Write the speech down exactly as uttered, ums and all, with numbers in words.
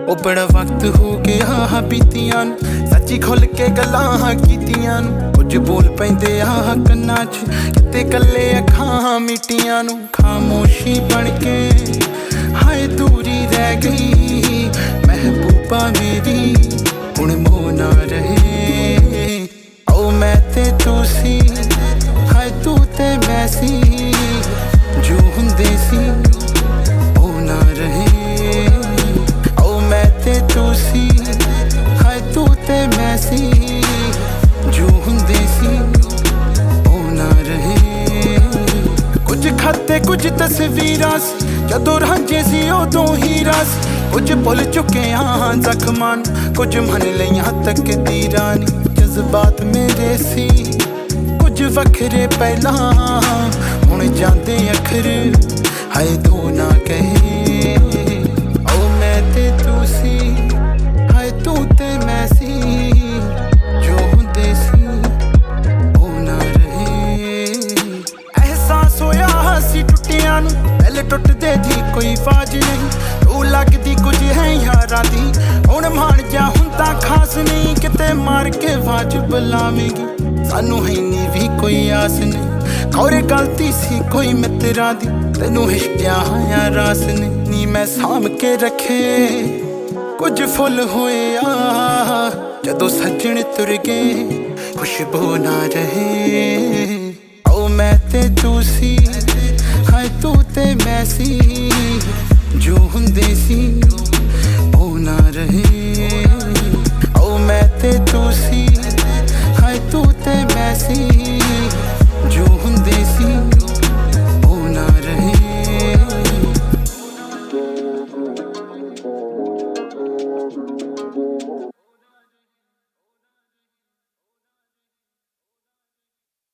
ओ बड़ा वक्त हो गया बीतियां सच्ची खुल के गल्लां कीतियां कुछ बोल पैंदे आ कन्नां च किते कल्ले अखां मिटियां नूं खामोशी बन के हाय दूरी रह गई महबूबा मेरी हुण मोह ना रहे ओ मैं ते तू सी हाय तू ते मैं सी जो हुंदे सी ओ ना रहे ओ मैं ते तू सी हाय तू ते मैं सी जो हुंदे सी ओ ना रहे कुछ खाते कुछ तस्वीरां जदों रांझे सी उदों हीरा सी कुछ भुल चुके हाँ जख्मां कुछ मन लियां तकदीरां जज्बात मेरे सी कुछ वखरे पहला हुण जांदे अखर हाय दो ना कहे ओ मैं ते तू सी हाय तू ते मैं सी जो हुंदे सी ओ ना रहे एहसास होया सी टुटियां नूं दिल टुटदे दी कोई आवाज नहीं तू लगदी कुछ है यारां दी हुण मान जा हुंदा खास नहीं किते मार के आवाज बुलावेगी सानू है नी भी कोई आस नहीं खौरे गलती सी कोई मित्रां दी तैनू इश्किया या रास नहीं नी मैं साम के रखे कुछ फुल होए आ जदों सजण तुर गए खुशबू ना रहे ओ मैं ते तू सी हाय तू ते मैं सी जो हुंदे सी ओ ना रहे ओ मैं ते तू सी हाय तू ते मैं सी